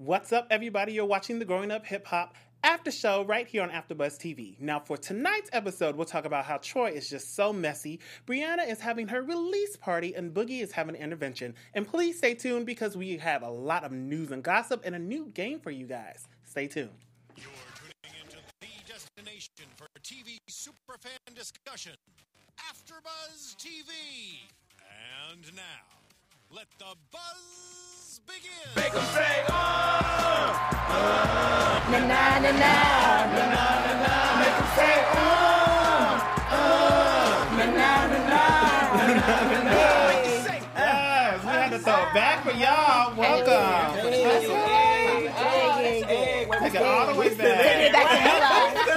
What's up, everybody? You're watching the Growing Up Hip Hop After Show right here on AfterBuzz TV. Now, for tonight's episode, we'll talk about how Troy is just so messy, Brianna is having her release party, and Boogie is having an intervention. And please stay tuned because we have a lot of news and gossip and a new game for you guys. Stay tuned. You're tuning into the destination for TV superfan discussion, AfterBuzz TV. And now, let the buzz begin. Make them say, oh, Na na na na, na na na na. Make them say, na na na na. Yes, we had to throw it back for y'all. Welcome. Take it all the way back. Take it back to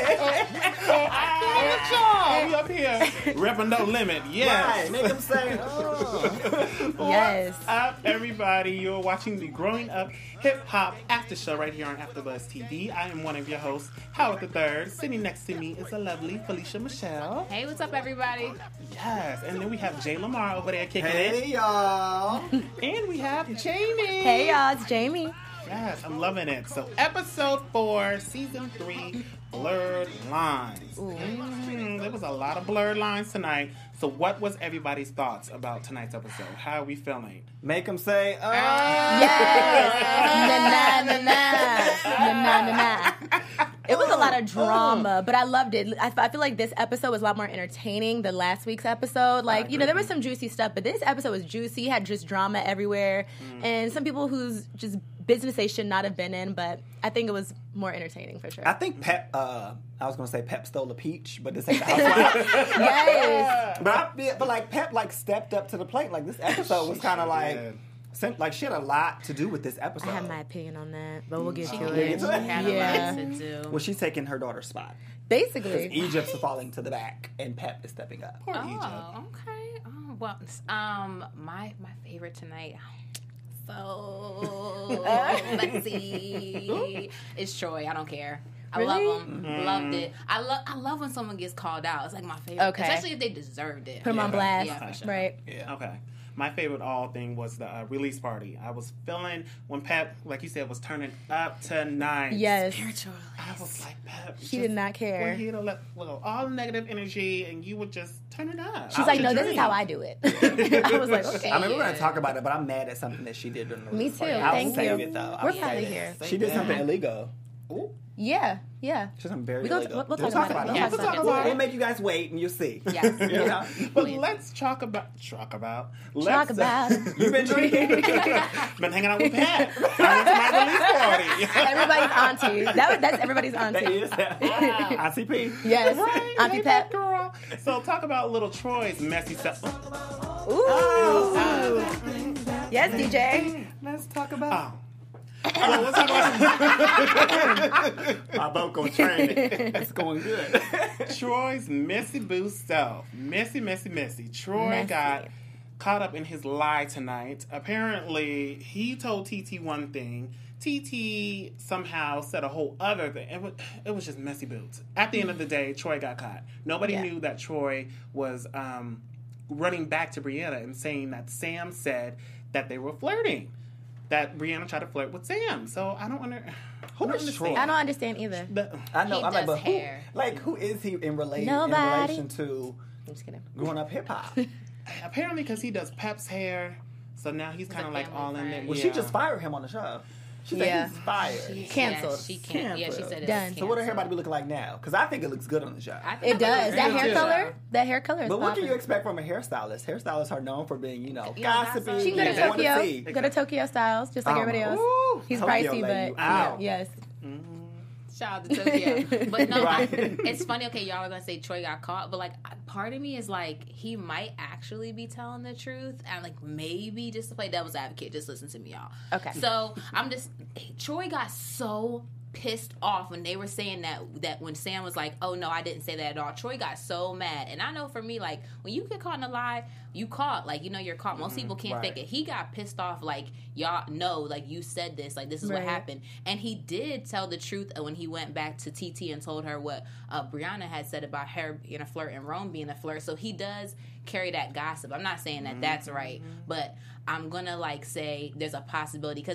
We up here. Repping No Limit. Yes. Right, make them say, Yes. What's up, everybody? You're watching the Growing Up Hip Hop After Show right here on AfterBuzz TV. I am one of your hosts, Howard III. Sitting next to me is a lovely Felicia Michelle. Hey, what's up, everybody? Yes, and then we have Jay Lamar over there kicking hey, y'all. it. And we have Jamie. Hey y'all, it's Jamie. Yes, I'm loving it. So, episode 4, season 3, Blurred Lines. There was a lot of blurred lines tonight. So, what was everybody's thoughts about tonight's episode? How are we feeling? Make them say, oh. Yes. Na na na na na. It was a lot of drama, but I loved it. I feel like this episode was a lot more entertaining than last week's episode. Like, you know, there was some juicy stuff, but this episode was juicy, had just drama everywhere, and some people whose just business they should not have been in, but I think it was more entertaining for sure. I think Pep, I was going to say Pep stole a peach, but this ain't the housewife. Yes. but like Pep like stepped up to the plate. Like this episode was kind of like she had a lot to do with this episode. I have my opinion on that, but we'll get to We'll it. get to it. Had Yeah. a lot to do. Well, she's taking her daughter's spot. Basically. Egypt's falling to the back, and Pep is stepping up. Poor Egypt. Oh, okay. Oh, well, my favorite tonight. So messy. It's Troy. I don't care. I love him. Loved it. I love when someone gets called out. It's like my favorite. Okay. Especially if they deserved it. Put them on blast. Yeah, for sure. Right. Yeah. Okay. My favorite thing was the release party. I was feeling when Pep, like you said, was turning up tonight. Yes. Spiritually. I was like, Pep. She did not care. We're here to let all the negative energy, and you would just turn it up. She's like, no, this is how I do it. I was like, okay. I mean, we're going to talk about it, but I'm mad at something that she did during the Me release party. too. I'll Thank save you. it, though. We're I'll finally save here. it. She did something illegal. Ooh. Yeah. She did something very We'll illegal. talk about it. We'll We'll talk talk about about it. it. We'll make you guys wait, and you'll see. Yes. You know? But let's talk about. Talk about Let's, You've been drinking. been hanging out with Pat. I went to my release party. Everybody's auntie. That's everybody's That auntie. is ICP. Yes. Right? Auntie Hey, Pep. girl. So talk about little Troy's messy stuff. Ooh. Yes, DJ. Let's talk about Well, let's talk about my vocal training. It's going good. Troy's messy boo self. Messy. Troy Messy. got caught up in his lie tonight. Apparently, he told TT one thing. TT somehow said a whole other thing. It was just messy boots. At the end of the day, Troy got caught. Nobody Yeah. knew that Troy was running back to Brianna and saying that Sam said that they were flirting. That Brianna tried to flirt with Sam. So I don't Who is understand. Troy? I don't understand either. I know. He I'm like, does but hair. who is he in Nobody. relation to I'm just kidding. growing up hip hop? Apparently, because he does Pep's hair, so now he's kind of like family all in there. friend. Well, she just fired him on the show. She said Yeah. he's fired. Canceled. Yeah, she can't. Yeah, she Canceled. said it. Done. was So what are canceled. everybody looking like now? Because I think it looks good on the show. I think It does. looks That great. hair too. color? That hair color is But what can popping. you expect from a hairstylist? Hairstylists are known for being, Yeah, gossipy. that's She can go to and they wanna Tokyo. see. Go to Tokyo Styles, just like everybody else. Ooh, He's Tokyo pricey, lay you but out. yes. Shout out to Tokyo. But no, Right. it's funny. Okay, y'all are going to say Troy got caught, but like part of me is like, he might actually be telling the truth. And like maybe just to play devil's advocate, just listen to me, y'all. Okay. So Troy got so pissed off when they were saying that when Sam was like, oh no, I didn't say that at all. Troy got so mad. And I know for me, like, when you get caught in a lie, you caught. Like, you're caught. Most people can't right. fake it. He got pissed off, like, y'all know, like, you said this, like, this is what Right. happened. And he did tell the truth when he went back to TT and told her what Brianna had said about her being a flirt and Rome being a flirt. So he does carry that gossip. I'm not saying that that's right, but I'm gonna, like, say there's a possibility, because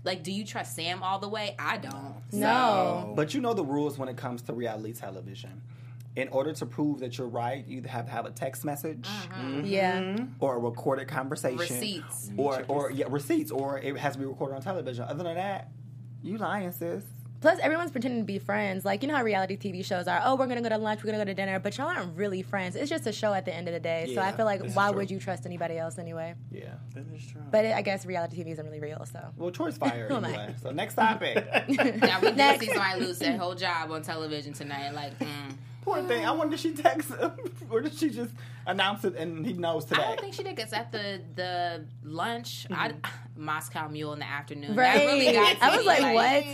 Like, do you trust Sam all the way? I don't. No. But you know the rules when it comes to reality television. In order to prove that you're right, you either have to have a text message Yeah. or a recorded conversation. Receipts. Or receipts, or it has to be recorded on television. Other than that, you lying, sis. Plus, everyone's pretending to be friends. Like, you know how reality TV shows are. Oh, we're going to go to lunch. We're going to go to dinner. But y'all aren't really friends. It's just a show at the end of the day. So Yeah, I feel like, this is why true. would you trust anybody else anyway? Yeah. That is true. But I guess reality TV isn't really real, so. Well, Troy's fired Who am I? anyway. So next topic. Now, we did Next. see somebody lose their whole job on television tonight. Like, Poor thing. I wonder did she text him or did she just announce it and he knows today? I don't think she did, because at the lunch, Moscow Mule in the afternoon. Right. That really got to I was me, like, what?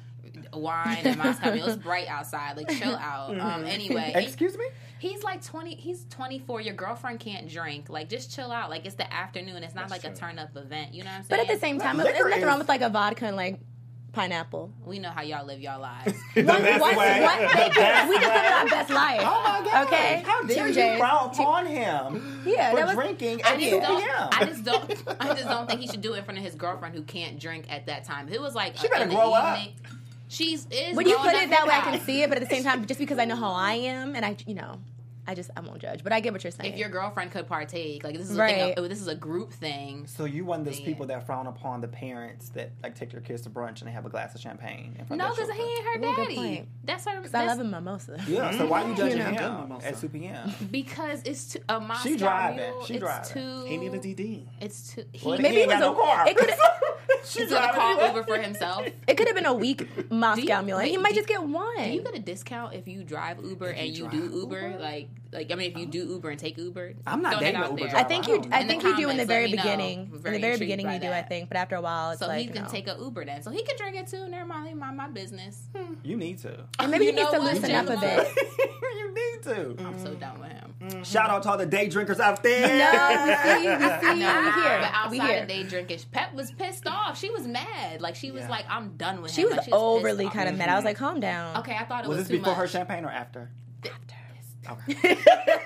Wine and Moscow Mule. It's bright outside. Like, chill out. Anyway. Excuse me? He's like 20. He's 24. Your girlfriend can't drink. Like, just chill out. Like, it's the afternoon. It's not like a turn up event. You know what I'm saying? But at the same time, Liquor there's nothing is- wrong with like a vodka and like pineapple. we know how y'all live y'all lives. The best What? way. We just live our best life. Oh my God. Okay? How dare Tim you James. frown upon him Yeah, for that was- drinking I at just 2 don't. p.m.? I just don't think he should do it in front of his girlfriend who can't drink at that time. If it was like She better in the grow up. evening, She's is. When you growing put up it that way, I hip-hop. can see it, but at the same time, just because I know how I am, and I won't judge. But I get what you're saying. If your girlfriend could partake, like this is Right. a thing. This is a group thing. So you one of those Yeah. people that frown upon the parents that like take their kids to brunch and they have a glass of champagne in front No, of their because he children? ain't her Ooh, good daddy. point. That's her. Because I love a mimosa. Yeah, so why you judging know. Good him mimosa. at 2 p.m.? Because it's too, a Moscow She driving. Mule. She it's driving. too. He need a DD. It's too. Well, He he Maybe ain't it was got no car. It could. he's gonna call Uber for himself. It could have been a week Moscow Mule. He wait, might do- just get one. Do you get a discount if you drive Uber and you do Uber? Like I mean, if you do Uber and take Uber, I'm not throw that dating out an Uber there. I think you. In I the think you do in the comments, very let me know. beginning. I'm In very the very intrigued beginning, by you do. I that. think, but after a while, it's So like he can take a Uber then. So he can drink it too. Never mind, mind my business. You need to. And maybe You he needs know to what, loosen up a gentlemen? bit. You need to. I'm so done with him. Shout out to all the day drinkers out there. No, we see, we No, here. but We outside here. of day drinking, Pep was pissed off. She was mad. Like she was Yeah. like, "I'm done with him." She was Like, pissed overly off. kind of mad. I was like, calm down. Okay, I thought it Was was, this too before much. her champagne or after? Okay.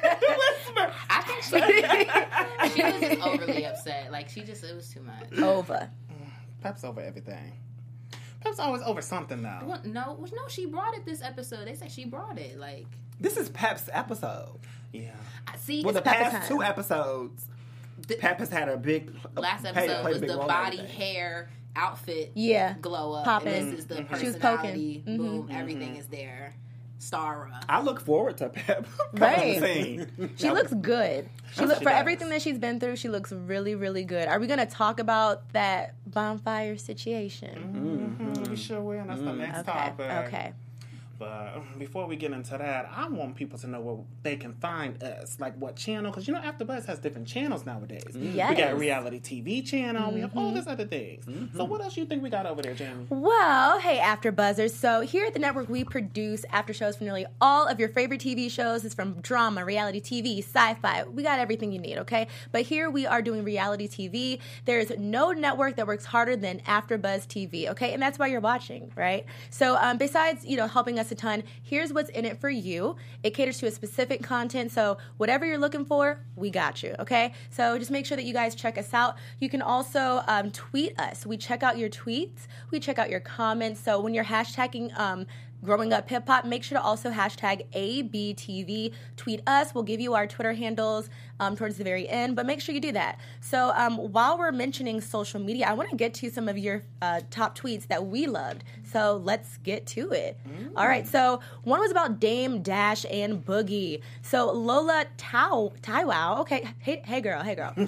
I think she was just overly upset. Like it was too much. Over. Pep's over everything. Pep's always over something now. Well, no, she brought it this episode. They said she brought it. Like, This is Pep's episode. Yeah. I see. Well, the Pep's past time. 2 episodes, The- Pep has had a big last played episode a was big the role in body, everything. hair, outfit, Yeah. glow up. Poppin'. And this is the She was personality. poking. Boom, everything is there. Stara. I look forward to Pep coming Right. on the scene. She looks good. She look she for does. everything that she's been through. She looks really, really good. Are we going to talk about that bonfire situation? We sure will. That's the next Okay. topic. Okay. But before we get into that, I want people to know where they can find us. Like what channel? Because AfterBuzz has different channels nowadays. Yes. We got a reality TV channel. We have all this other things. So what else you think we got over there, Jamie? Well, hey, After Buzzers. So here at the network, we produce after shows for nearly all of your favorite TV shows. It's from drama, reality TV, sci-fi. We got everything you need, okay? But here we are doing reality TV. There's no network that works harder than AfterBuzz TV, okay? And that's why you're watching, right? So besides, helping us a ton, here's what's in it for you. It caters to a specific content, so whatever you're looking for, we got you, okay? So just make sure that you guys check us out. You can also tweet us. We check out your tweets. We check out your comments. So when you're hashtagging Growing Up Hip Hop, make sure to also hashtag ABTV. Tweet us. We'll give you our Twitter handles towards the very end, but make sure you do that. So while we're mentioning social media, I want to get to some of your top tweets that we loved. So let's get to it. All right. So one was about Dame Dash and Boogie. So Lola Taiwo. Okay. Hey girl.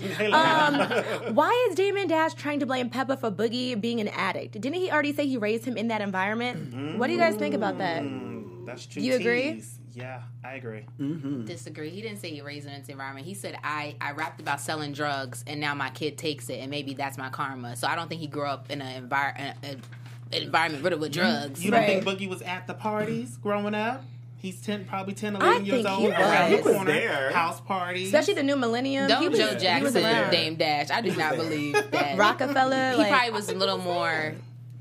Why is Damon Dash trying to blame Peppa for Boogie being an addict? Didn't he already say he raised him in that environment? What do you guys think about that? That's true. You agree? tease. Yeah, I agree. Disagree. He didn't say he raised him in this environment. He said, I rapped about selling drugs, and now my kid takes it, and maybe that's my karma. So I don't think he grew up in an environment riddled with drugs. You don't Right. think Boogie was at the parties growing up? He's probably 10, I 11 years think he old. Around was. the corner. there. House parties. Especially the new millennium. Don't he was, Joe he was Jackson around. Dame Dash. I do not there. believe that. Rockefeller. He like, probably was a little more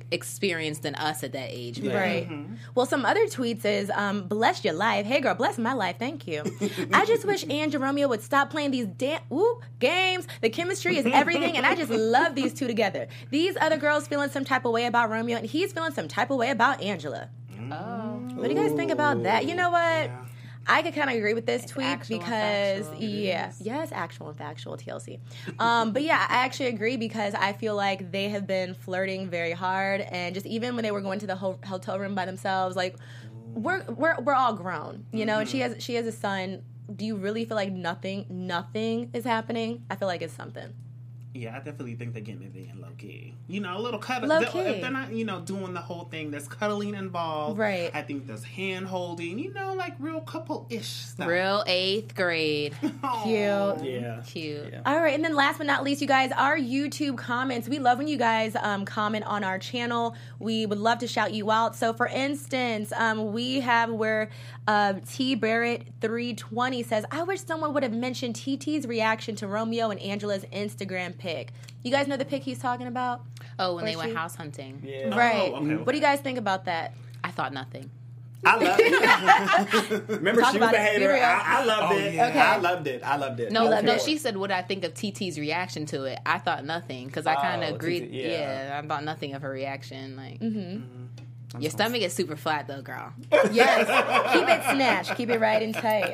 experienced than us at that age. Right. Well, some other tweets is, bless your life. Hey, girl, bless my life. Thank you. I just wish Ange and Romeo would stop playing these games. The chemistry is everything, and I just love these two together. These other girls feeling some type of way about Romeo, and he's feeling some type of way about Angela. Oh. What do you guys think about that? You know what? Yeah. I could kind of agree with this tweet actual and because, factual. yes, actual and factual, TLC. But yeah, I actually agree because I feel like they have been flirting very hard, and just even when they were going to the hotel room by themselves, like we're all grown, you know. And she has a son. Do you really feel like nothing is happening? I feel like it's something. Yeah, I definitely think they're getting it in low key. You know, a little cuddle. Low-key. If they're not, doing the whole thing, there's cuddling involved. Right. I think there's hand holding, like real couple-ish stuff. Real 8th grade. Cute. Yeah. Cute. Yeah. All right, and then last but not least, you guys, our YouTube comments. We love when you guys comment on our channel. We would love to shout you out. So, for instance, we have where T Barrett 320 says, "I wish someone would have mentioned TT's reaction to Romeo and Angela's Instagram pic." You guys know the pic he's talking about? Oh, when Or they went she- house hunting. Yeah. Right. okay. What do you guys think about that? I thought nothing. I love it. Remember, Talk she was about it. behaving. Be real. I loved it. yeah. Okay. I loved it. I loved it. No, loved no. it. She said, "What did I think of TT's reaction to it?" I thought nothing because I kind of Oh, agreed. TT, yeah. Yeah, I thought nothing of her reaction. Like, your stomach is super flat though, girl. Yes. Keep it snatched. Keep it right and tight.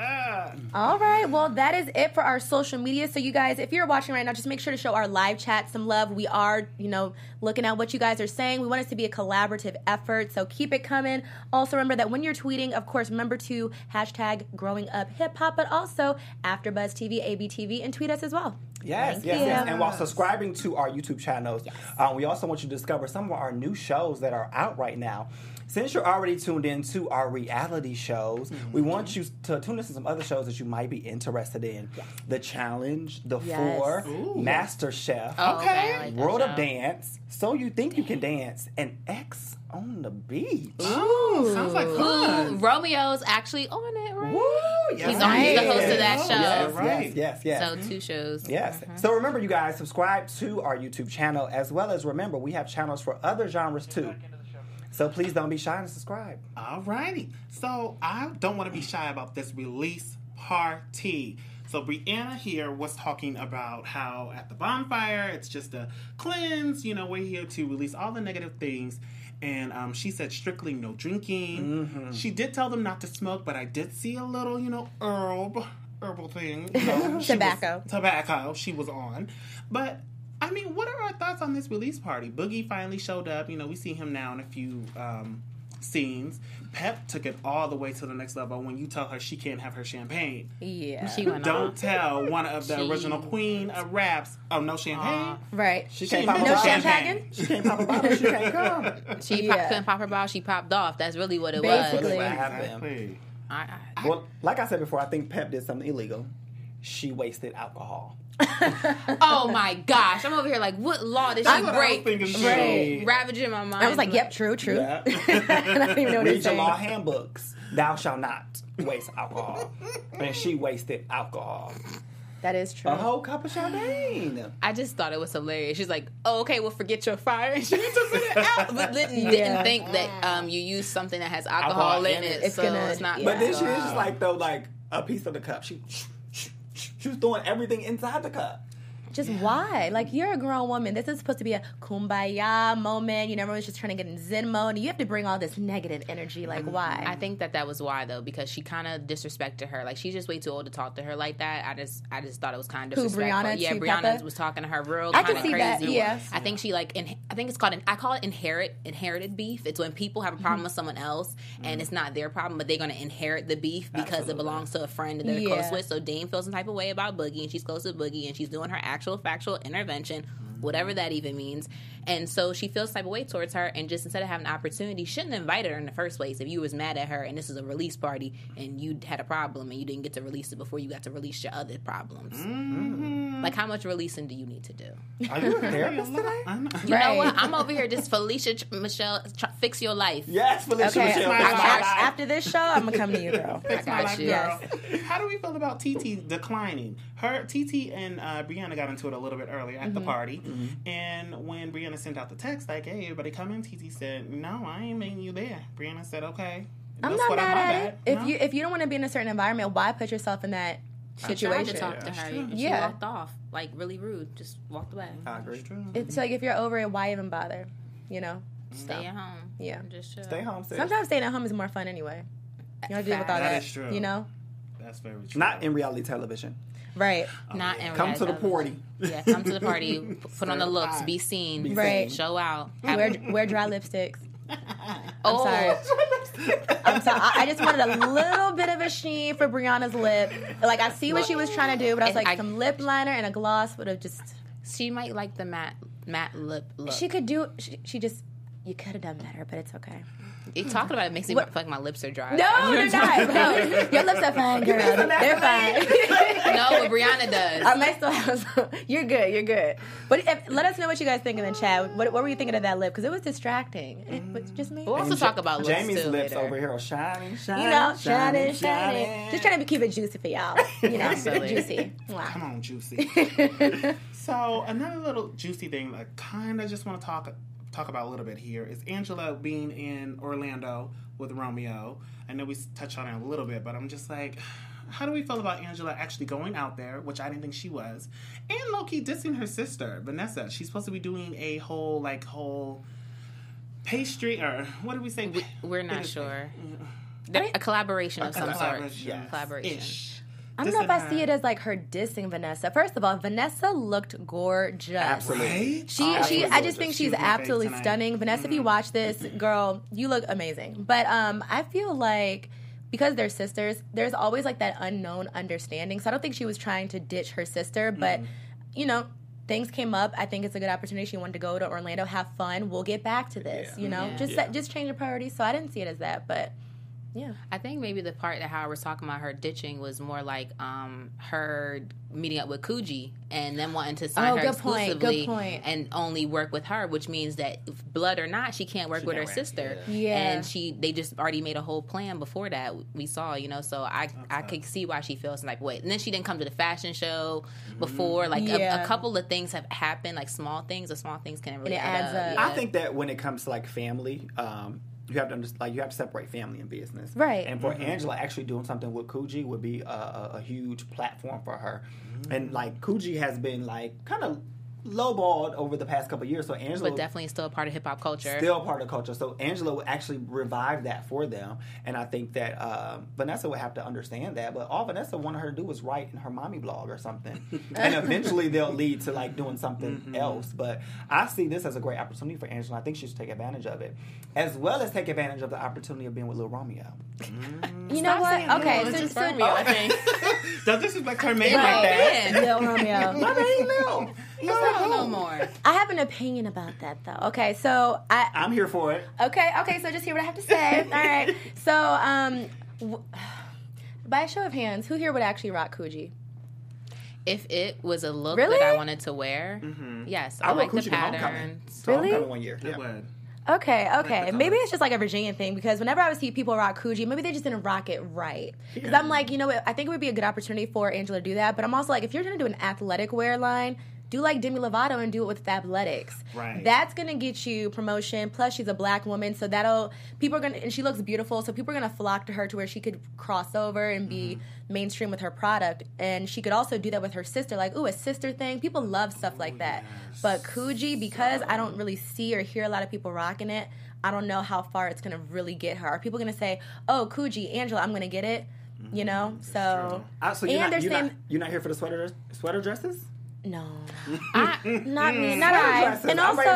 All right. Well, that is it for our social media. So, you guys, if you're watching right now, just make sure to show our live chat some love. We are, looking at what you guys are saying. We want it to be a collaborative effort. So, keep it coming. Also, remember that when you're tweeting, of course, remember to hashtag growing up hip hop, but also AfterBuzz TV, ABTV, and tweet us as well. Yes, Thank yes, you. yes. And while subscribing to our YouTube channels, we also want you to discover some of our new shows that are out right now. Since you're already tuned in to our reality shows, we want you to tune into some other shows that you might be interested in. The Challenge, The Yes. Four, Ooh. Master Chef, Oh, Okay. I like that World show. of Dance, So You Think You Can Dance, and X on the Beach. Ooh, sounds like Ooh, fun. Romeo's actually on it, right? Woo! Yes, He's the host of that yes, show. Yes, Right. yes. So 2 shows. Yes. So remember, you guys, subscribe to our YouTube channel, as well as remember, we have channels for other genres too. So please don't be shy and subscribe. Alrighty. So I don't want to be shy about this release party. So Brianna here was talking about how at the bonfire, it's just a cleanse. We're here to release all the negative things. And she said strictly no drinking. She did tell them not to smoke, but I did see a little, herbal thing. Tobacco she was on. But I mean, what are our thoughts on this release party? Boogie finally showed up. We see him now in a few scenes. Pep took it all the way to the next level when you tell her she can't have her champagne. Yeah. She went Don't on. tell one of the She- original queen of raps. Oh, no champagne? Right. She She can't pop a mentioned bottle. champagne? She can't pop a bottle. She can't come. She Yeah. couldn't pop her ball. She popped off. That's really what it Basically. was. What happened? Exactly. Well, like I said before, I think Pep did something illegal. She wasted alcohol. Oh my gosh! I'm over here like, what law did she That's what I was break? thinking, too. Right. Ravaging my mind. I was like, yep, true. Yeah. I don't even know what Read he's your law saying. handbooks. Thou shalt not waste alcohol. And she wasted alcohol. That is true. A whole cup of champagne. I just thought it was hilarious. She's like, "Oh, okay, well, forget your fire." And she just it out, but Yeah. didn't think that you use something that has alcohol in it, It's so gonna- it's not. yeah. But then she was just like, though, like a piece of the cup. She was throwing everything inside the cup. Just why? Like, you're a grown woman. This is supposed to be a kumbaya moment. Everyone's just trying to get in zen mode. You have to bring all this negative energy. Like, why? I think that was why though, because she kind of disrespected her. Like she's just way too old to talk to her like that. I just thought it was kind of Who, disrespectful. Brianna Yeah, to Brianna Peppa? was talking to her real I kind can of see crazy. that, yeah. I think she like, I think it's called I call it inherited beef. It's when people have a problem with someone else and it's not their problem, but they're going to inherit the beef because Absolutely. it belongs to a friend that they're Yeah. close with. So Dame feels some type of way about Boogie, and she's close to Boogie, and she's doing her actual factual intervention, whatever that even means. And so she feels type of way towards her, and just instead of having an opportunity, shouldn't have invited her in the first place. If you was mad at her and this is a release party and you had a problem and you didn't get to release it before you got to release your other problems. Like, how much releasing do you need to do? Are you a therapist today? I know. You know Right. what? I'm over here just Felicia Michelle, fix your life. Yes, Felicia Okay, Michelle. my Fix my life. life. after this show, I'm going to come to you, girl. Fix my got life, you. girl. How do we feel about TT declining? TT and Brianna got into it a little bit earlier at the party, and when Brianna Brianna sent out the text like, "Hey, everybody come in." TT said, "No, I ain't making you there." Brianna said, "Okay." I'm not mad at it. If you don't want to be in a certain environment, why put yourself in that situation? I tried to talk to her. And she walked off, like really rude. Just walked away. I agree. So like, if you're over it, why even bother? You know, stay at home. Yeah, just chill. Stay home. Sis. Sometimes staying at home is more fun anyway. You don't deal with all that. That is true. You know, that's very true. Not in reality television. Right. Not in Come to the party. Yeah, come to the party. Put on the looks. Be seen. Right. Show out. Wear dry lipsticks. I'm sorry. I just wanted a little bit of a sheen for Brianna's lip. Like, I see what she was trying to do, but I was like, some lip liner and a gloss would have just... She might like the matte lip look. She could do... She just... You could have done better, but it's okay. Talking about it makes me feel like my lips are dry. No, they're not. No, your lips are fine, girl. They're fine. No, but Brianna does. I might still have some. You're good. But let us know what you guys think in the chat. What were you thinking of that lip? Because it was distracting. It was just me. We'll also talk about lips Jamie's too lips later. over here are shining. You know, shining. Just trying to keep it juicy for y'all. You know, juicy. Wow. Come on, juicy. So another little juicy thing I kind of just want to talk about a little bit here is Angela being in Orlando with Romeo. I know we touched on it a little bit, but I'm just like, how do we feel about Angela actually going out there, which I didn't think she was, and low-key dissing her sister, Vanessa? She's supposed to be doing a whole pastry, or what did we say? We're not sure. A collaboration of some sort. Yes. Collaboration. I don't know if I see it as like her dissing Vanessa. First of all, Vanessa looked gorgeous. Absolutely. Right? I just think she's absolutely stunning. Vanessa, if you watch this, girl, you look amazing. But I feel like because they're sisters, there's always like that unknown understanding. So I don't think she was trying to ditch her sister, but you know, things came up. I think it's a good opportunity. She wanted to go to Orlando, have fun. We'll get back to this. You know, just change your priorities. So I didn't see it as that, but. Yeah, I think maybe the part that Howard was talking about her ditching was more like her meeting up with Coogee and then wanting to sign her exclusively and only work with her, which means that if blood or not, she can't work with her sister. Yeah, and they just already made a whole plan before that. We saw, you know, so I could see why she feels like wait. And then she didn't come to the fashion show before. Like a couple of things have happened, like small things. The small things can really add up. I think that when it comes to like family. You have to understand, you have to separate family and business, right? And for Angela, actually doing something with Coogee would be a huge platform for her. And like Coogee has been like kind of lowballed over the past couple of years, so Angela, but definitely still a part of hip hop culture. Still part of culture. So Angela would actually revive that for them, and I think that Vanessa would have to understand that. But all Vanessa wanted her to do was write in her mommy blog or something, and eventually they'll lead to like doing something else. But I see this as a great opportunity for Angela. I think she should take advantage of it, as well as take advantage of the opportunity of being with Lil Romeo. You know what? Okay, so Romeo, I think. Don't disrespect her name like that. Lil Romeo. My name, Lil. No more. I have an opinion about that, though. Okay, so I'm here for it. Okay, so just hear what I have to say. All right. So, by a show of hands, who here would actually rock Coogee? If it was a look Really? that I wanted to wear, yes, I like the patterns. So Really? Homecoming 1 year. It would. Okay. Maybe it's just like a Virginia thing because whenever I would see people rock Coogee, maybe they just didn't rock it right. Because I'm like, you know what? I think it would be a good opportunity for Angela to do that. But I'm also like, if you're going to do an athletic wear line, do like Demi Lovato and do it with Fabletics. Right. That's gonna get you promotion. Plus, she's a black woman, so and she looks beautiful, so people are gonna flock to her to where she could cross over and be mainstream with her product. And she could also do that with her sister, like, ooh, a sister thing. People love stuff like that. Yes. But Coogee, because I don't really see or hear a lot of people rocking it, I don't know how far it's gonna really get her. Are people gonna say, oh, Coogee, Angela, I'm gonna get it? You know, so So you're not here for the sweater dresses? No, not me, not I. And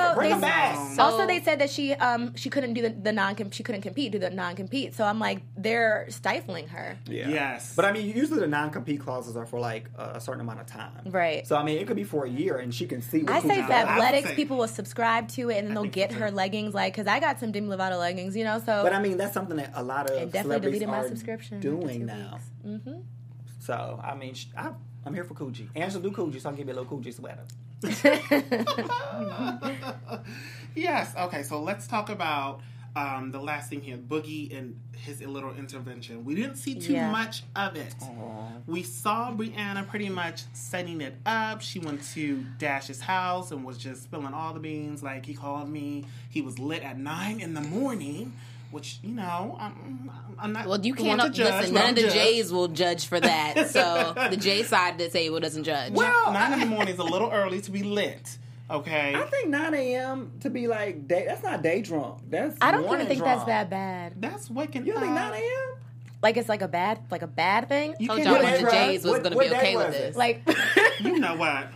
also, they said that she couldn't do she couldn't compete, do the non-compete. So I'm like, they're stifling her. Yeah. Yes. But I mean, usually the non-compete clauses are for like a certain amount of time. Right. So I mean, it could be for a year, and she can see. What I say Fabletics, say- people will subscribe to it, and then they'll get her leggings, like, because I got some Demi Lovato leggings, you know. So, but I mean, that's something that a lot of it definitely celebrities deleted my are subscription doing now. Mm-hmm. So I mean, I'm here for Coogee. Angela do Coogee, so I'll give you a little Coogee sweater. Yes. Okay. So let's talk about the last thing here, Boogie and his little intervention. We didn't see too Yeah. much of it. We saw Brianna pretty much setting it up. She went to Dash's house and was just spilling all the beans. Like, he called me. He was lit at 9 in the morning, which, you know, I'm not. Well, you the one can't to judge, listen. but None I'm of the judged. Jays will judge for that. So the J side of the table doesn't judge. Well, 9 in the morning is a little early to be lit. Okay. I think 9 a.m. to be like that's not day drunk. That's I don't morning even think drunk. that's that bad. That's waking You up. think 9 a.m.? Like it's like a bad thing. You Told can't y'all do one of the that. Jays was What- going to what be day okay with was it? this. Like You know what?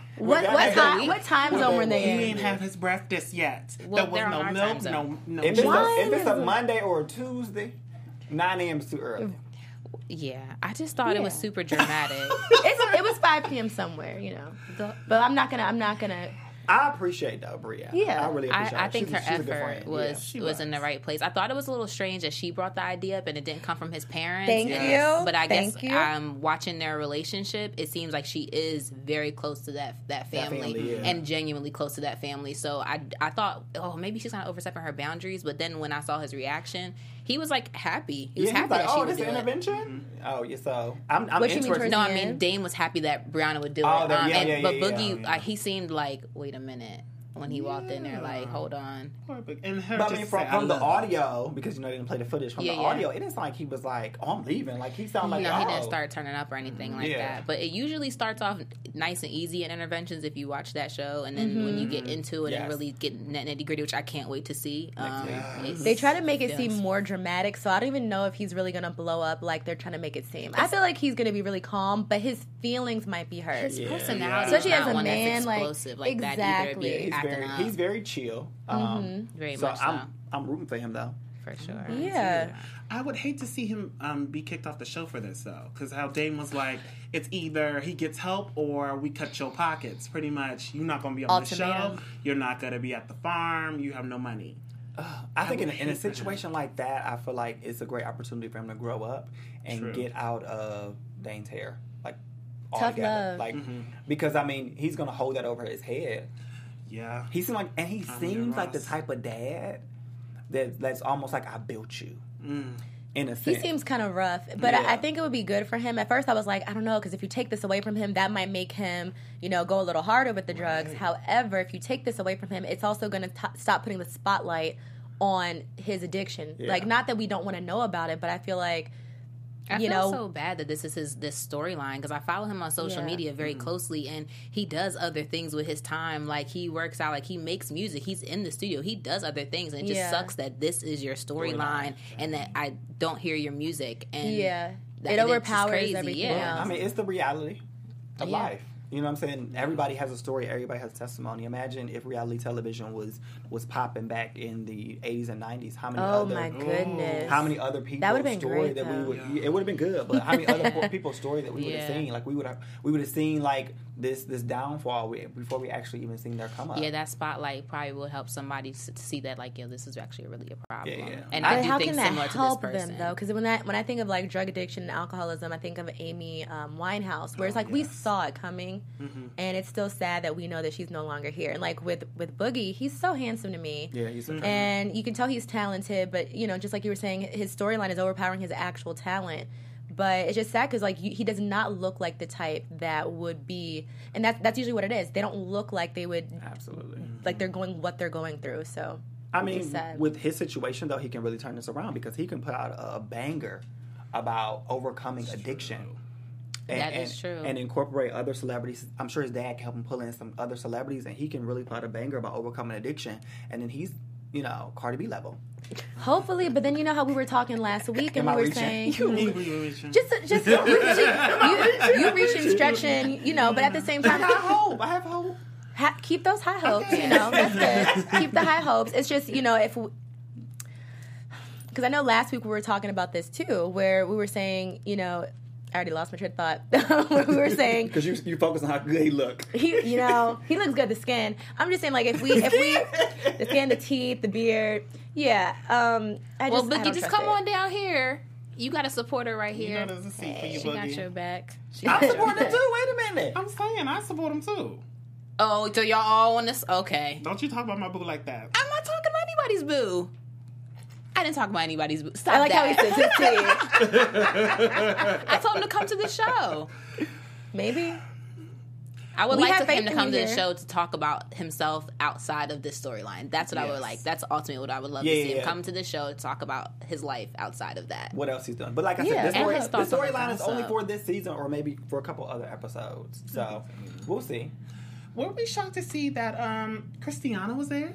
what time zone were He they ain't in? have his breakfast yet. Well, there was they're on no our milk, time zone. no If juice. it's a Monday or a Tuesday, 9 a.m. is too early. Yeah, I just thought it was Yeah. super dramatic. It was 5 p.m. somewhere, you know. But I'm not gonna. I appreciate though, Bria. Yeah. I really appreciate. I think she's her she's a good effort friend. was Yeah. was in the right place. I thought it was a little strange that she brought the idea up and it didn't come from his parents. Thank you. But I guess Thank you. watching their relationship, it seems like she is very close to that family, family, yeah. and genuinely close to that family. So I thought, oh, maybe she's kind of overstepping her boundaries. But then when I saw his reaction, he was like happy. He was Yeah, happy he's like, that she oh, would this do is an it. intervention. Oh, yeah. So I'm What you mean interested. towards No, the I mean end? Dame was happy that Brianna would do Oh, it. that- yeah, But yeah, Boogie, yeah. He seemed like, wait a minute, when he walked in there, like, hold on. And her But I just mean, said, from the love audio, because you know they didn't play the footage from Yeah, the yeah. audio, it didn't sound like he was like, "Oh, I'm leaving." Like he sounded like, No, "Oh." he didn't start turning up or anything like Yeah. that. But it usually starts off nice and easy in interventions if you watch that show, and then when you get into it and Yes. really get nitty gritty, which I can't wait to see. They try to make it Yes. seem more dramatic, so I don't even know if he's really gonna blow up like they're trying to make it seem. I feel like he's gonna be really calm, but his feelings might be hurt. His Yeah. personality, Especially is as not a one man, that's like, explosive like that either. exactly. Be He's acting very, up. he's very chill. Very So much so, I'm rooting for him though. for sure. Yeah. I would hate to see him be kicked off the show for this, though, because how Dame was like, it's either he gets help or we cut your pockets. Pretty much, you're not going to be on the show. Ultimatum. You're not going to be at the farm. You have no money. I think would in a hate for him. situation like that, I feel like it's a great opportunity for him to grow up and True. get out of Dane's hair, like Tough altogether. love. Like because I mean, he's gonna hold that over his head. Yeah. He seems like, and he I'm seems your like the Ross. type of dad that's almost like I built you in a He sense. seems kind of rough, but Yeah. I think it would be good for him. At first, I was like, I don't know, because if you take this away from him, that might make him, go a little harder with the drugs. However, if you take this away from him, it's also going to stop putting the spotlight on his addiction. Yeah. Like, not that we don't want to know about it, but I feel like, I feel so bad that this is this storyline because I follow him on social Yeah. media very closely, and he does other things with his time. Like he works out, like he makes music, he's in the studio, he does other things, and it just Yeah. sucks that this is your storyline and that I don't hear your music. And yeah, that- it and it's just overpowers crazy, everything yeah. else. I mean, it's the reality of Yeah. life. You know what I'm saying? Everybody has a story. Everybody has testimony. Imagine if reality television was popping back in the 80s and 90s. How many Oh other my goodness. how many other people's That would've been story great, that we though. would it would have been good, but how many other people's story that we would have Yeah. seen? Like we would have seen like this downfall before we actually even seen their come up. Yeah, that spotlight probably will help somebody to see that, like, this is actually really a problem. Yeah, yeah. And But I do how think can that similar to help this person. them though? Because when I think of like drug addiction and alcoholism, I think of Amy Winehouse, where it's like we saw it coming, and it's still sad that we know that she's no longer here. And like with Boogie, he's so handsome to me. Yeah, he's a And you can tell he's talented, but just like you were saying, his storyline is overpowering his actual talent. But it's just sad because like he does not look like the type that would be, and that's usually what it is. They don't look like they would, absolutely. like they're going what they're going through. So I it's mean, just sad. with his situation though, he can really turn this around because he can put out a banger about overcoming addiction. That is true. And incorporate other celebrities. I'm sure his dad can help him pull in some other celebrities, and he can really put out a banger about overcoming addiction. And then he's, Cardi B level. Hopefully, but then how we were talking last week and Am we I were reaching? saying just reaching, you reaching, stretching, but at the same time, I have hope. keep those high hopes. That's good. Keep the high hopes. It's just if because I know last week we were talking about this too, where we were saying I already lost my train of thought. We were saying Because you focus on how good he look. he looks good. The skin. I'm just saying, like if we the skin, the teeth, the beard. Yeah. I Well, don't Boogie, just trust come it. on down here. You got a supporter right here. There's a seat for you, She got Boogie. your back. I support him too. Wait a minute. I'm saying I support him too. Oh, so y'all all on this? Okay. Don't you talk about my boo like that. I'm not talking about anybody's boo. I didn't talk about anybody's boobs. Stop I like that. how he says his tea. I told him to come to the show. Maybe. I would We like have for him faith to in come you to the here. show to talk about himself outside of this storyline. That's what I would Yes. like. That's ultimately what I would love Yeah, to see him yeah. come to the show to talk about his life outside of that. What else he's doing? But like I Yeah. said, And his this thoughts on the storyline is only gossip. for this season or maybe for a couple other episodes. So we'll see. Were we shocked to see that Christiana was there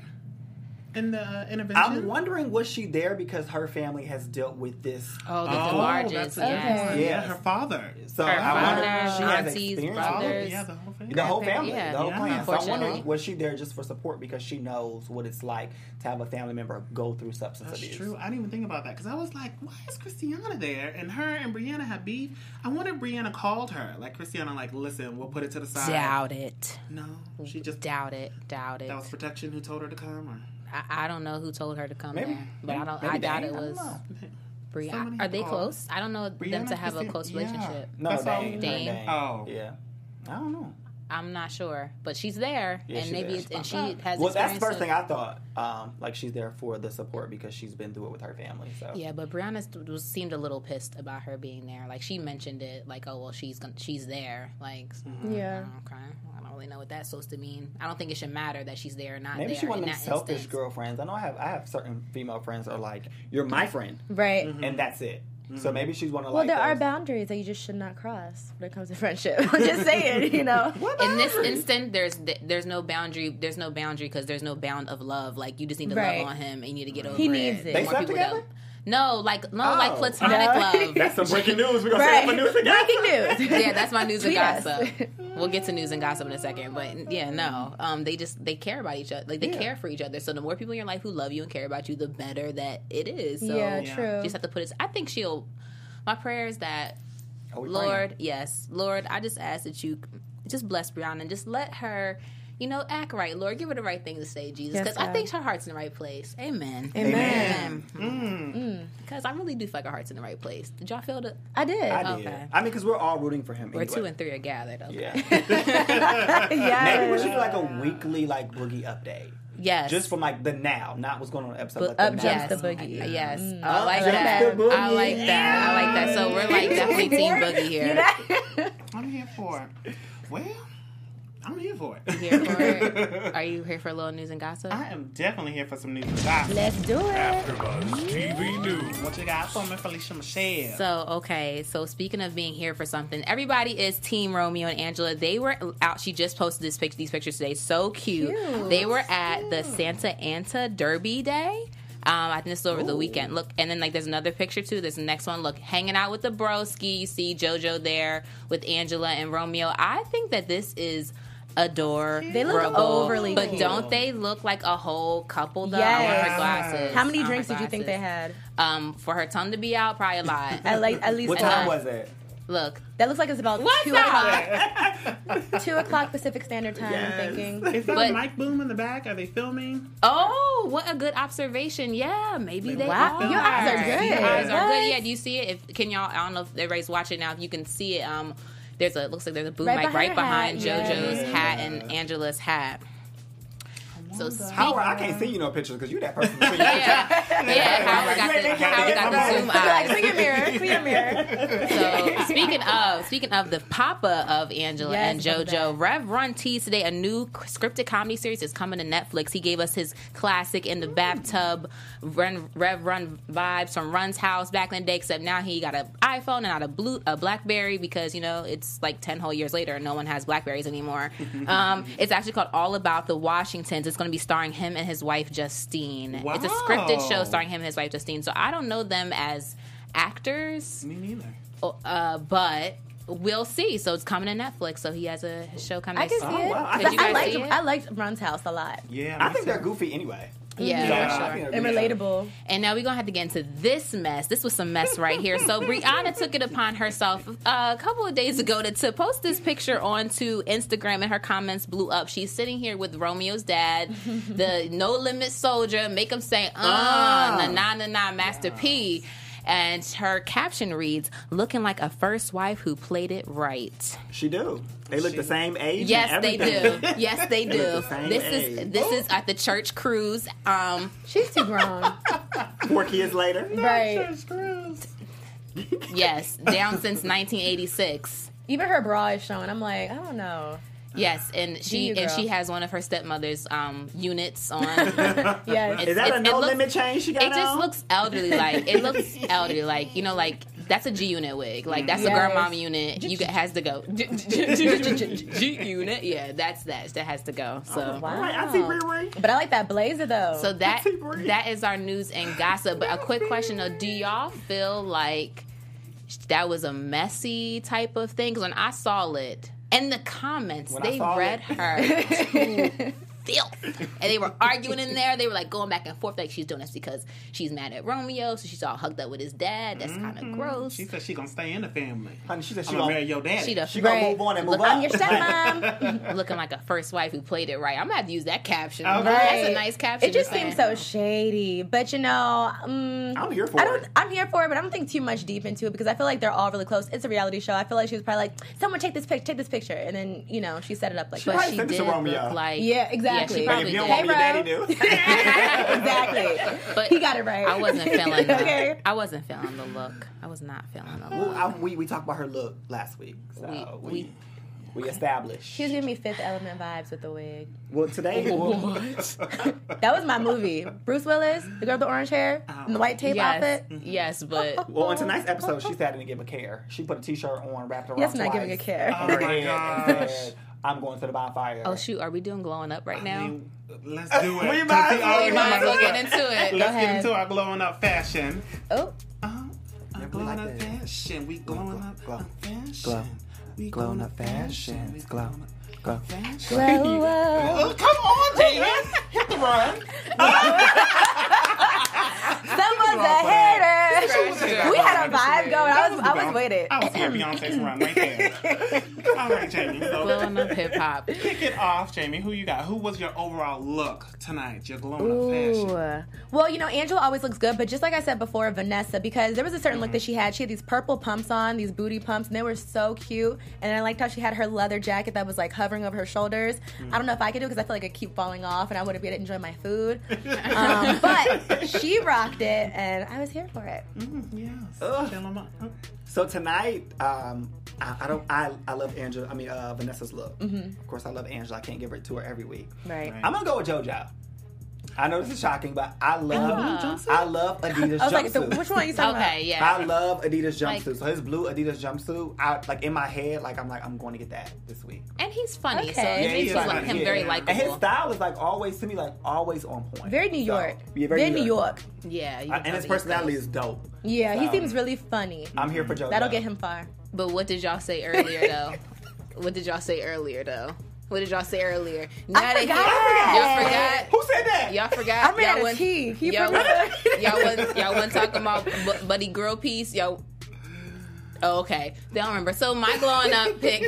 in the intervention? I'm wondering, was she there because her family has dealt with this? Oh, the Oh, DeMarges. that's a Okay. good one. Yeah, Yes. her father. So Her I wonder father, if she has aunties, experience brothers. with Oh, it. yeah, the whole family. The whole family, Yeah. the whole Yeah. clan. So I'm Unfortunately. wondering, was she there just for support because she knows what it's like to have a family member go through substance That's abuse? true. I didn't even think about that because I was like, why is Christiana there? And her and Brianna had beef. I wonder if Brianna called her. Like, Christiana, like, listen, we'll put it to the side. Doubt it. No, she just, Doubt it. Doubt it. that was protection who told her to come? Or? I don't know who told her to come Maybe. there, but Maybe I doubt Dane, it I don't was know. Brianna. Somebody Are they called. close? I don't know them Brianna, to have a Christina- close yeah. relationship. No, That's all- Dane. Dane. Oh. Yeah. I don't know. I'm not sure, but she's there, Yeah, and she's maybe there. it's, and she has. Well, that's the experience first of- thing I thought. Like she's there for the support because she's been through it with her family. So Yeah, but Brianna seemed a little pissed about her being there. Like she mentioned it, like, oh well, she's there. Like, Yeah. okay, I don't really know what that's supposed to mean. I don't think it should matter that she's there or not. maybe there she one in of them that selfish instance. girlfriends. I know I have certain female friends that are like, you're my friend, Right. and that's it. So maybe she's one of Well, like there are those- boundaries that you just should not cross when it comes to friendship. I'm just saying, you know. In this instant, there's no boundary. There's no boundary because there's no bound of love. Like you just need to Right. love on him and you need to get over He it. needs it. The They more slept people together? don't- No, like Oh. platonic No. love. That's some breaking news. We're gonna Right. say it for news again. Breaking news. Yeah, that's my news and Tweet us. gossip. We'll get to news and gossip in a second, but yeah, no. They care about each other. Like they Yeah. care for each other. So the more people in your life who love you and care about you, the better that it is. So Yeah, Yeah. true. you just have to put it. I think she'll. My prayer is that Are we Lord, praying? yes, Lord, I just ask that you just bless Brianna and just let her, act right. Lord, give her the right thing to say, Jesus, Yes, because I God. think her heart's in the right place. Amen. Amen. Because I really do feel like her heart's in the right place. Did y'all feel that? I did. I did. Okay. I mean, because we're all rooting for him. Where anyway. 2 and 3 are gathered. Okay. Yeah. Yes. Maybe we should do like a weekly like boogie update. Yes. Just from like the now, not what's going on in the episode. But but up the jumps now. the boogie. Yes. Mm. I like Up that. jumps the boogie. I like that. I like that. So we're like definitely Team Boogie here. You know? I'm here for it. Well, I'm here for it. Here for it? Are you here for a little news and gossip? I am definitely here for some news and gossip. Let's do it. AfterBuzz TV News. What you got for me, Felicia Michelle? So speaking of being here for something, everybody is Team Romeo and Angela. They were out. She just posted these pictures today. So cute. Cute. They were at the Santa Anta Derby Day. I think this is over the weekend. Look, and then like there's another picture too. There's the next one. Look, hanging out with the broski. You see JoJo there with Angela and Romeo. I think that this is adorable. They look overly but cute. don't they look like a whole couple though? Yes. I want her glasses. How many I want drinks her did you think they glasses. had? For her tongue to be out, probably a lot. I like at least What one. time was it? Look, That looks like it's about What's 2 up? o'clock. 2 o'clock Pacific Standard Time. Yes. I'm thinking. Is that But- a mic boom in the back? Are they filming? oh, what a good observation. Yeah, maybe they Wow, are. your eyes are good. Your eyes are What? good. Yeah, do you see it? Can y'all? I don't know if everybody's watching now. If you can see it, looks like there's a boom Right mic right behind behind her hat. JoJo's Yeah. hat and Angela's hat. So Howard, I can't see you no pictures because you that person. yeah, Howard got the zoom eyes. Clear your mirror. Clear your mirror. So speaking of the papa of Angela Yes, and love JoJo, that. Rev Run teased today a new scripted comedy series is coming to Netflix. He gave us his classic in the bathtub Rev Run vibes from Run's house back in the day, except now he got an iPhone and not a BlackBerry because it's like 10 whole years later and no one has BlackBerries anymore. It's actually called All About the Washingtons. It's going to be starring him and his wife Justine. Wow. It's a scripted show starring him and his wife Justine. So I don't know them as actors. Me neither. But we'll see. So it's coming to Netflix. So he has a show coming. I can see it. wow. Did you guys I see it? liked Run's house a lot. Yeah, I me think too. they're goofy anyway. Yeah, So, for I sure. think And they're goofy. relatable. And now we're going to have to get into this mess. This was some mess right here. So Brianna took it upon herself a couple of days ago to post this picture onto Instagram, and her comments blew up. She's sitting here with Romeo's dad, the No Limit Soldier, make him say, na na na na, Master P. And her caption reads, looking like a first wife who played it right. She do. They look the same age. Yes, and they everything. do. Yes, they do. the same This age. is at the church cruise. She's too grown. 4 kids later. Right. Yes, down since 1986. Even her bra is showing. I'm like, I don't know. Yes, and she girl. has one of her stepmother's Yes. units on. Is that a no limit chain she got It just on? looks elderly like. It looks elderly like, you know, like that's a G unit wig. Like that's a Yes. grandmama unit. You has to go. G unit. Yeah, that has to go. So Wow. All right, I see Riri. But I like that blazer though. so that see, Bree. that is our news and gossip. But a quick question though, do y'all feel like that was a messy type of thing? Because when I saw it in the comments, When I they saw read it. her to filth, and they were arguing in there. They were like going back and forth, like she's doing this because she's mad at Romeo, so she's all hugged up with his dad. That's kind of gross. She said she gonna stay in the family. Honey, she said I'm she gonna gonna, marry your daddy. she gonna move on and move I'm up. your stepmom. Looking like a first wife who played it right. I'm gonna have to use that caption. Okay. That's a nice caption. It just to say. seems so shady. But you know, I'm here for it. I'm here for it, but I don't think too much deep into it because I feel like they're all really close. It's a reality show. I feel like she was probably like, someone take this picture, and then you know she set it up like She that. But probably she sent it did to Romeo. look like Yeah, exactly. Yeah, she If you don't probably want me, your daddy Hey, do. Exactly. But He got it right. I wasn't feeling that. Okay. I wasn't feeling the look. I was not feeling the look. Well, we talked about her look last week, so we established. She was giving me Fifth Element vibes with the wig. Well, today, That was my movie. Bruce Willis, the girl with the orange hair, and the white tape Yes, outfit. yes, but well, on tonight's episode, she said I didn't give a care. She put a T-shirt on, wrapped around That's twice not giving a care. on her Oh my head, gosh. and said, "I'm going to the bonfire." oh shoot, are we doing glowing up right now? I mean, let's do it. We 'Cause might we as well. already We might as well know. get into it. Let's get ahead. into our glowing up fashion. Oh, we Glowing like up that. fashion. We glowing up Glow. fashion. Glow. We Glowing up fashion. We Glow. glowing Glow. up fashion. glow up. Oh, come on, Jamie. Hit the run. Someone's a hater. We had a vibe going. I was waiting. I was here Beyonce's run right there. All right, Jamie. So Glowing up hip hop. kick it off, Jamie. Who you got? Who was your overall look tonight? Your glowing up fashion. Ooh. Well, you know, Angela always looks good, but just like I said before, Vanessa, because there was a certain look that she had. She had these purple pumps on, these booty pumps, and they were so cute. And I liked how she had her leather jacket that was like hovering over her shoulders. I don't know if I could do it because I feel like it keep falling off and I wouldn't be able to enjoy my food. But she rocked it, and I was here for it. Yes. Ugh. Tell 'em up. So tonight, I love Angela. I mean, Vanessa's look. Of course, I love Angela. I can't give it to her every week. Right. I'm gonna go with JoJo. I know this is shocking, but I love Adidas I was like, so jumpsuit. which one are you talking Okay, about? yeah. I love Adidas jumpsuit. Like- So his blue Adidas jumpsuit, like in my head, I'm going to get that this week. And he's funny, so Okay. it Yeah, makes he you is like funny. him Yeah. very And And his likable. style is like always to me, like always on point. Very New York. Yeah, very New York. Yeah, you can And tell his the personality East is dope. Yeah, he So, seems really funny. I'm here for JoJo. That'll get him far. Coast. But what did y'all say earlier, though? What did y'all say earlier? Now that forgot. y'all forgot. Who said that? Y'all forgot. I made y'all a went- tea. He Y'all forgot. wasn't talking about Buddy Girl piece. Y'all. Oh, okay. They don't remember. So my glowing up pick.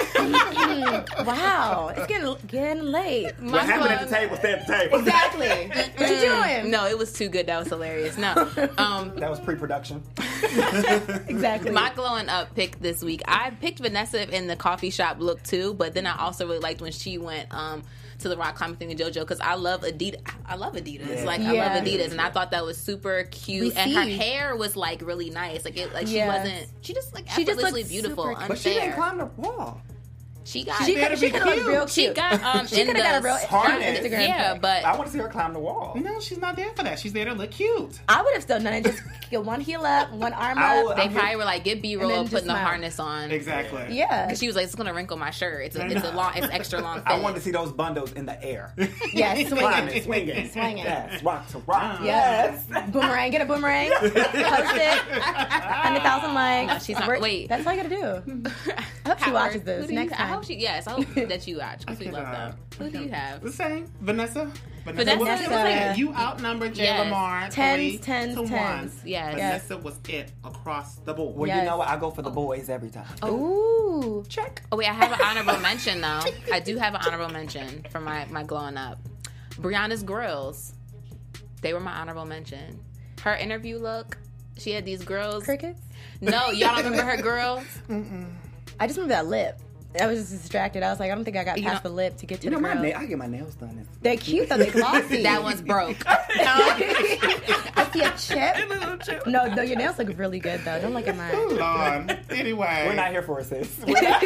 Wow, it's getting late. What happened at the table, stay at the table. Exactly. What you doing? No, it was too good. That was hilarious. No. That was pre-production. Exactly. My glowing up pick this week. I picked Vanessa in the coffee shop look too, but then I also really liked when she went to the rock climbing thing with JoJo because I love Adidas. I love Adidas. Yeah. Like Yeah. I love Adidas, and I thought that was super cute. We And her see. hair was like really nice. Like it, like she Yes. wasn't. She just like She just effortlessly looked beautiful. super cute. But she didn't Unfair. climb the wall. She got. She better could be have looked cute. real cute. She got. She in could have got a the real harness. Instagram Yeah, pic. but I want to see her climb the wall. No, she's not there for that. She's there to look cute. I would have still done it. Just get one heel up, one arm I up. would- they I'm probably were like, get B-roll And then of just putting the smile. harness on. Exactly. Yeah. Because she was like, it's gonna wrinkle my shirt. It's extra long. Fit. I wanted to see those bundles in the air. Yes, Climbing, swinging. swinging. Swinging. Yes, rock to rock. Yes. Boomerang. Get a boomerang. Post it. 100,000 likes. She's not- We're- wait. That's all you gotta do. I hope she watches this next I time. hope she. Yes, I hope that you watch because we Okay, love them. Who do you have? The same. Vanessa? Vanessa. What was it? You Vanessa. outnumbered Jay Yes. Lamar. Tens, 3-1. Yes. Vanessa was it across the board. Well, Yes. you know what? I go for the boys every time. Ooh. Check. Oh wait, I have an honorable mention though. I do have an honorable mention for my glowing up. Brianna's grills. They were my honorable mention. Her interview look. She had these grills. Crickets? No, y'all don't remember her grills? I just remember that lip. I was just distracted. I was like, I don't think I got past the lip to get to You know, the my grill. I get my nails done. They're cute though. They're glossy. That one's broke. I I see a chip. No, your nails look really good though. Don't look at mine. Hold on. Anyway. We're not here for it, sis.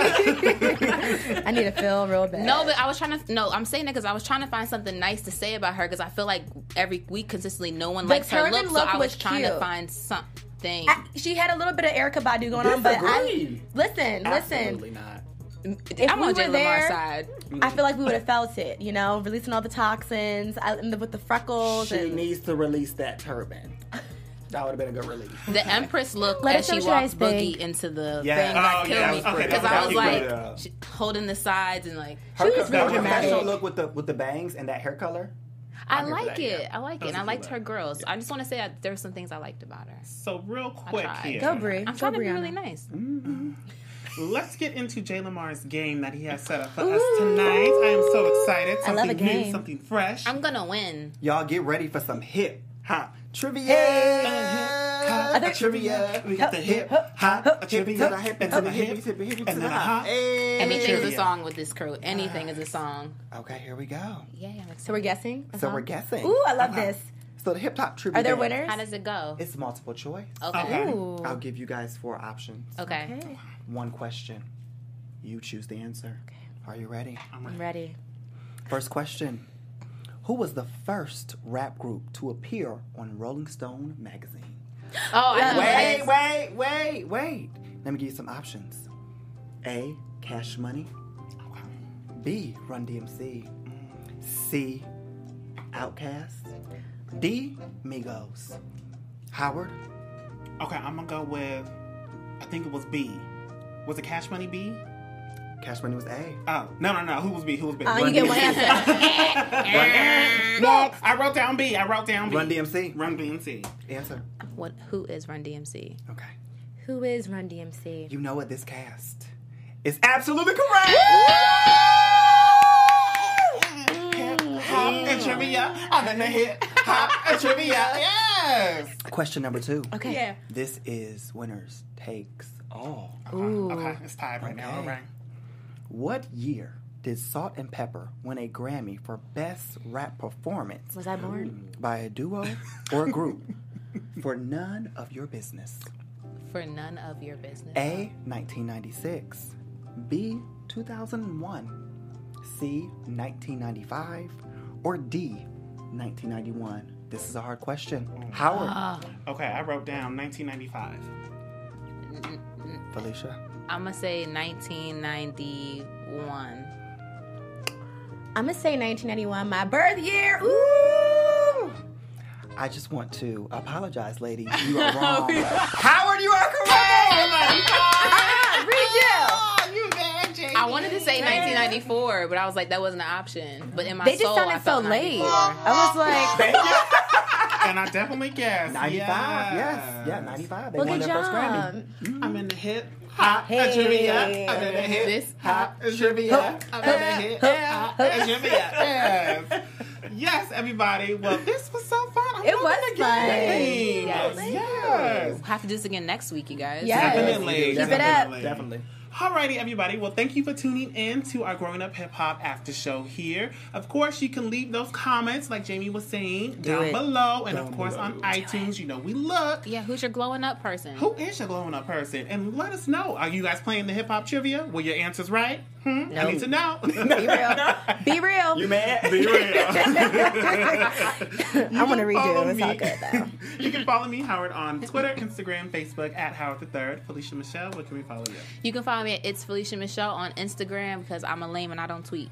I need to feel real bad. No, but I was trying to. No, I'm saying that because I was trying to find something nice to say about her because I feel like every week consistently no one likes her turban look. So look I was was trying to cute. find something. She had a little bit of Erykah Badu going on, but Disagree. listen. Absolutely not. If I'm we on were Jay Lamar's there, side. I feel like we would have felt it, you know, releasing all the toxins with the freckles. She and needs to release that turban. That would have been a good release. The Empress look Let as us she show your walked eyes Boogie big. into the Yeah. thing that Oh, killed yeah. me Okay, because that I was was like good. holding the sides and like Her was real professional dramatic. look with the bangs and that hair color. I I'm here for like that, it. yeah. I like it. was And I a liked good her look. girls. I just want to say that there's some things I liked about her. So real quick tried. here. Go, Brie. I'm trying to be Brianna. really nice. Let's get into Jay Lamar's game that he has set up for us tonight. I am so excited. I love Something a new, game. something fresh. I'm gonna win. Y'all get ready for some hip hop trivia. Trivia. We got the hip hop trivia. to the hip, and to the hip, hip, and then the hop. Anything is a Trivia. song with this crew. Anything is a song. Okay, here we go. Yeah, I'm excited. So we're guessing? So we're guessing. Ooh, I love this. So the hip hop trivia. Are there game, winners? How does it go? It's multiple choice. Okay. Ooh. I'll give you guys 4 options. Okay. Okay. One question. You choose the answer. Okay. Are you ready? I'm ready. First question. Who was the first rap group to appear on Rolling Stone magazine? Oh, I know this. Wait. Let me give you some options. A. Cash Money. B. Run DMC. C. Outkast. D. Migos. Howard. Okay, I'm gonna go with. I think it was B. Was it Cash Money B? Cash Money was A. Oh no! Who was B? Who was B? You get one answer. No, I wrote down B. Run DMC. Run DMC. Answer. Who is Run DMC? Okay. Who is Run DMC? You know what? This cast is absolutely correct. Hop and trivia. I'm in the hip hop and trivia. Yes. Question number 2. Okay. Yeah. This is winners takes all. Ooh. Okay, it's tied right now. Okay. All right. What year did Salt and Pepper win a Grammy for Best Rap Performance Was I born? by a duo or a group for None of Your Business? For none of your business. A. 1996. B. 2001. C. 1995. Or D. 1991. This is a hard question. Howard. Okay, I wrote down 1995. Felicia. I'm gonna say 1991. I'm going to say 1991, my birth year. Ooh. I just want to apologize, ladies. You are wrong. Howard, you are correct! I wanted to say 1994, but I was like, that wasn't an option. But in my They just soul, sounded I felt so late. 94. I was like, And I definitely guessed. 95, yes. Yeah, 95. They well, won good their first Grammy. job. I'm in the hip hop Hey. and trivia. I'm in the hip This hop and trivia. I'm in the hip hop and trivia. Yes. Yes, everybody. Well, this was so fun. I'm It loving was the game. Yes. Yes. Have to do this again next week, you guys. Yes. Definitely. Keep it up. Definitely. Definitely. Alrighty, everybody. Well, thank you for tuning in to our Growing Up Hip Hop After Show here. Of course, you can leave those comments, like Jamie was saying, down it. below. And Down of course, below. on iTunes, you know, we look. Yeah, who's your glowing up person? Who is your glowing up person? And let us know. Are you guys playing the hip hop trivia? Were your answers right? I need to know. be real. Be real. You mad? Be real. I want to Follow redo it. It's all me. good, though. You can follow me, Howard, on Twitter, Instagram, Facebook, at Howard III. Felicia Michelle, where can we follow you? You can follow me at It's Felicia Michelle on Instagram because I'm a lame and I don't tweet.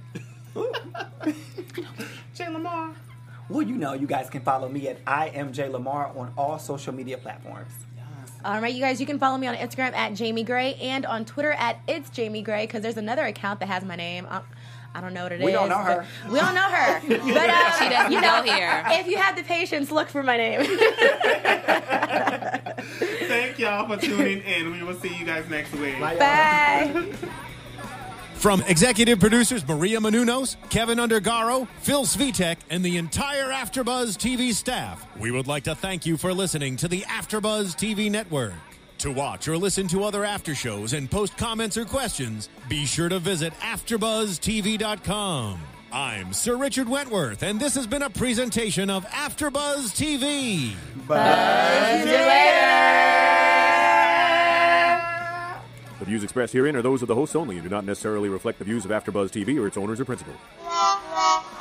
Jay Lamar. Well, you know, you guys can follow me at I am Jay Lamar on all social media platforms. All right, you guys, you can follow me on Instagram at Jamie Gray and on Twitter at It's Jamie Gray because there's another account that has my name. I don't know what it is. We don't know her. but- We don't know her. But She doesn't you know, go here. if you have the patience, look for my name. Thank y'all for tuning in. We will see you guys next week. Bye, y'all. Bye. From executive producers Maria Menounos, Kevin Undergaro, Phil Svitek, and the entire AfterBuzz TV staff, we would like to thank you for listening to the AfterBuzz TV network. To watch or listen to other after shows and post comments or questions, be sure to visit AfterBuzzTV.com. I'm Sir Richard Wentworth, and this has been a presentation of AfterBuzz TV. Buzz you later. The views expressed herein are those of the hosts only and do not necessarily reflect the views of AfterBuzz TV or its owners or principals.